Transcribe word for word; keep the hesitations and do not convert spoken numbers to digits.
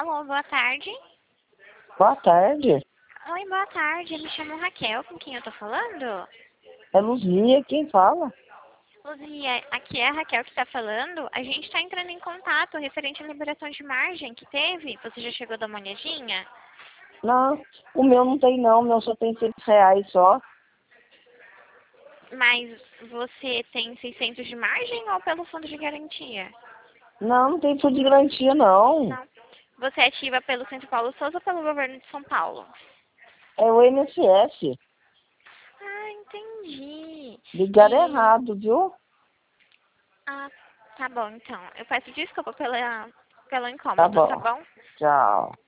Alô, boa tarde. Boa tarde. Oi, boa tarde. Eu me chamo Raquel, com quem eu tô falando? É Luzia, quem fala? Luzia, aqui é a Raquel que tá falando. A gente tá entrando em contato referente à liberação de margem que teve. Você já chegou a dar uma olhadinha? Não, o meu não tem não, o meu só tem seis reais só. Mas você tem seiscentos de margem ou pelo fundo de garantia? Não, não tem fundo de garantia não. Não. Você é ativa pelo Centro Paulo Souza ou pelo governo de São Paulo? É o I N S S. Ah, entendi. Ligaram E... errado, viu? Ah, tá bom, então. Eu peço desculpa pela, pelo Tá incômodo, tá bom. bom? Tchau.